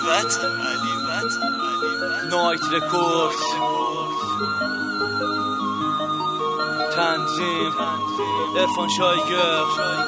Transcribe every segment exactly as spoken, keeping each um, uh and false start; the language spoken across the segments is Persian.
نایت رکورد تنظیم عرفان شایگر.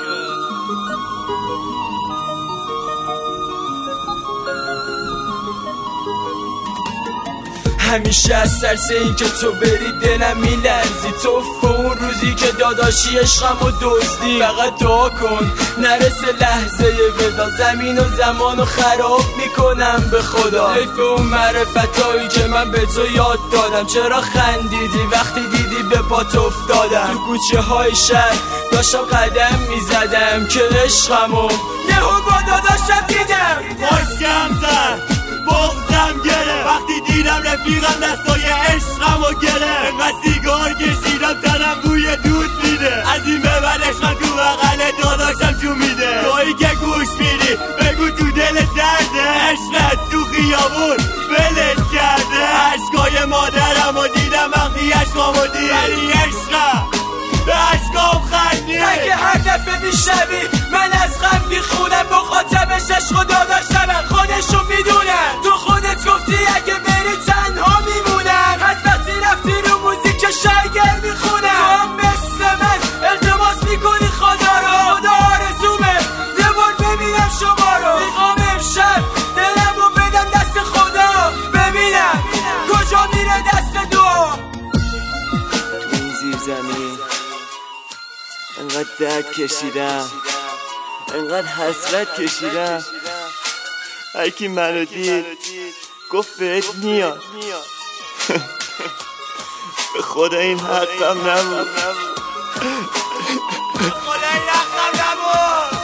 همیشه از ترس این که تو بری دلم میلرزی، تو اون روزی که داداشی عشقمو دزدی. فقط دعا کن نرسه لحظه ودا، زمین و زمانو خراب میکنم به خدا. حیف اون معرفتایی که من به تو یاد دادم. چرا خندیدی وقتی دیدی به پات افتادم؟ تو کوچه های شهر داشتم قدم میزدم که عشقمو یهو با داداشم دیدم. خوشگم زد بغزم گره وقتی دیدم رفیقم دستای عشقمو گره. انقدر سیگار کشیدم تنم بوی دود میده، از این به بعد عشقم تو بغل داداشم جو میده. تویی که گوش میدی بگو تو دل درده، عشقت تو خیابون ولت کرده. عشقای مادرمو دیدم وقتی عشقامو دید، ولی عشقم به عشقام خندی. اگه هر دفعه میشنوی من از غم میخونم، مخاطبش عشق و داداشمم خودشون میدونن. تو خودت گفتی اگه بری تنها میمونم، از وقتی رفتی رو موزیک شایگر میخونم. تو هم مثل من التماس میکنی خدا رو، خدا آرزومه یه بار ببینم شما رو. میخوام امشب دلمو بدم دست خدا، ببینم کجا میره دست دعا. تو این زیر زمین انقدر درد کشیدم، انقدر حسرت کشیدم. هرکی منو دید گفت بهت میاد. به خدا این حقم نبود، به خدا این حقم نبود.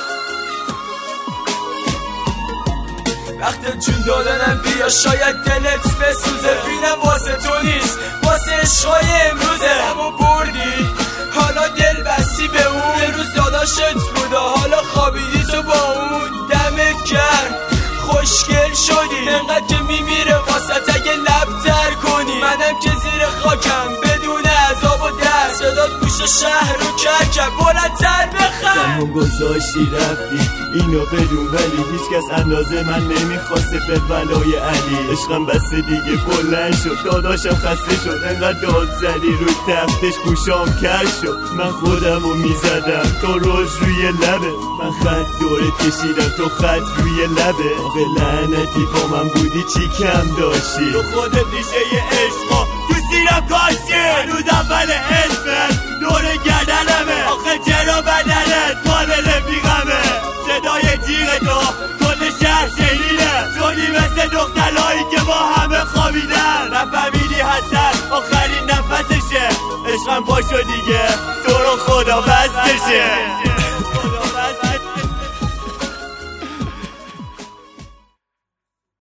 وقت جون دادنم بیا شاید دلت بسوزه. فیلم واسه تو نیست واسه عشقای امروزه. همو بردی حالا دل بستی به اون، یه روز داداشت بودا حالا خوابیدی تو با اون. دمت کرد خوشگل شدی انقدر که میمیره واسط اگه لب تر کنی. منم که زیر خاکم بدون عذاب و درد، صدات گوش شهر رو کرکم بلندتر بخند. زمان گذاشتی رفتی اینو بدون، ولی هیچ کس اندازه من نمیخواسته به ولای علی. عشقم بسته دیگه بلند شد، داداشم خسته شد. انقدر داد زدی روی تختش گوشام کر شد. من خودمو میزدم تو روش روی لبه، من خط دورت کشیدم تو خط روی لبه. آقا لعنتی با من بودی چی کم داشتی؟ تو خودت ریشه یه عشقا تو سیرم کاشتی. هنوز اول عشقت دور گردنمه، آخه چرا بدنت مال رفیقمه؟ صدای جیغ تو کل شهر شنیده، شدی مثل دخترهایی که با همه خوابیدن. نفهمیدی حسن آخرین نفسشه، عشقم پاشو دیگه تو رو خدا بستشه.